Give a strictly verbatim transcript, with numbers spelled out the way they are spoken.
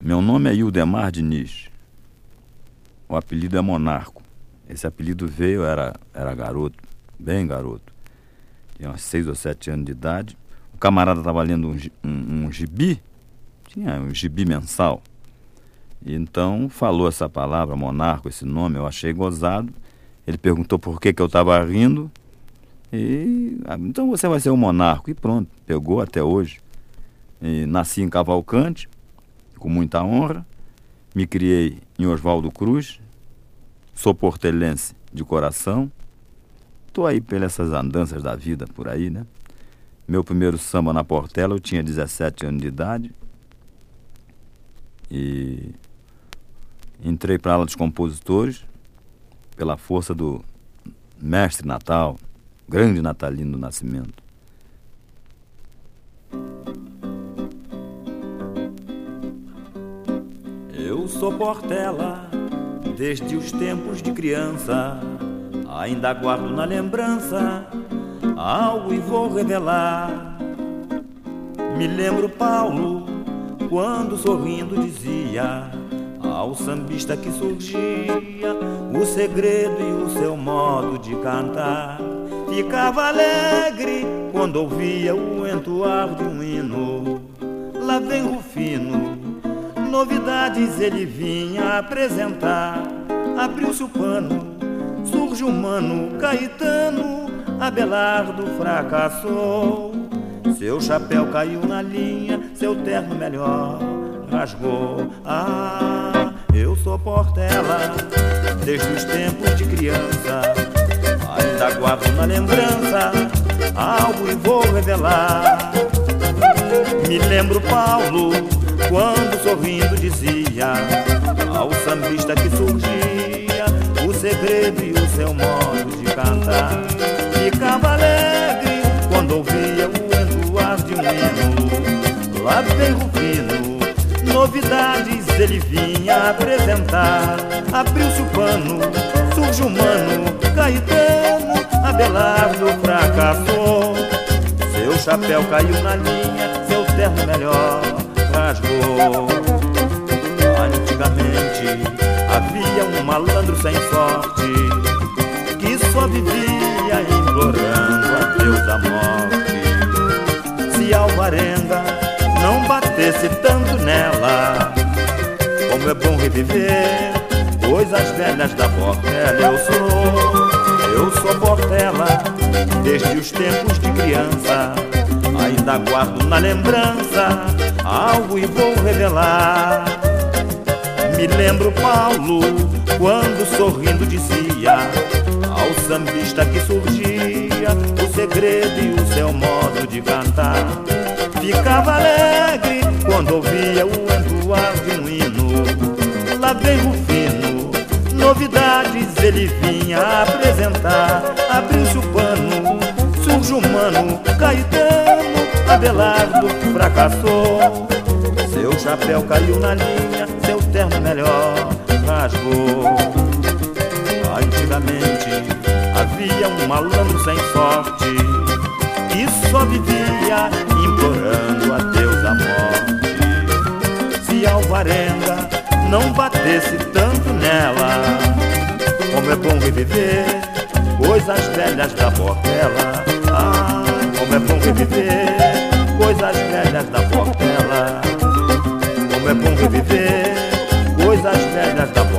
Meu nome é Ildemar Diniz. O apelido é Monarco. Esse apelido veio, eu era, era garoto, bem garoto. Tinha uns seis ou sete anos de idade. O camarada estava lendo um, um, um gibi, tinha um gibi mensal. E então falou essa palavra, Monarco, esse nome, eu achei gozado. Ele perguntou por que, que eu estava rindo. E então você vai ser o Monarco. E pronto, pegou até hoje. E nasci em Cavalcante, com muita honra. Me criei em Oswaldo Cruz. Sou portelense de coração. Estou aí pelas andanças da vida por aí, né? Meu primeiro samba na Portela eu tinha dezessete anos de idade. E entrei para a aula dos compositores pela força do mestre Natal, grande Natalino do Nascimento. Eu sou Portela desde os tempos de criança, ainda guardo na lembrança algo e vou revelar. Me lembro Paulo quando sorrindo dizia ao sambista que surgia o segredo e o seu modo de cantar. Ficava alegre quando ouvia o entoar de um hino. Lá vem Rufino, novidades ele vinha apresentar. Abriu-se o pano, surge o mano Caetano. Abelardo fracassou, seu chapéu caiu na linha, seu terno melhor rasgou. Ah, eu sou Portela desde os tempos de criança, ainda guardo na lembrança algo e vou revelar. Me lembro Paulo quando sorrindo dizia ao sambista que surgia o segredo e o seu modo de cantar. Ficava alegre quando ouvia o entoar de um hino. Lá vem Rufino, novidades ele vinha apresentar. Abriu-se o pano, surge o mano Caetano. Abelardo fracassou, seu chapéu caiu na linha, seu terno melhor rasgou. Antigamente havia um malandro sem sorte que só vivia implorando a Deus a morte. Se a alvarenga não batesse tanto nela, como é bom reviver coisas velhas da Portela. Eu sou, eu sou Portela desde os tempos de criança, ainda guardo na lembrança algo e vou revelar. Me lembro Paulo quando sorrindo dizia ao sambista que surgia o segredo e o seu modo de cantar. Ficava alegre quando ouvia o entoar de um hino. Lá vem Rufino, novidades ele vinha apresentar. Abriu-se o pano, surge o mano Caetano. Abelardo fracassou, seu chapéu caiu na linha, seu terno melhor rasgou. Antigamente havia um malandro sem sorte que só vivia implorando a Deus a morte. Se a alvarenga não batesse tanto nela, como é bom reviver coisas velhas da Portela. Ah, como é bom reviver coisas velhas da Portela. Como é bom reviver coisas velhas da Portela.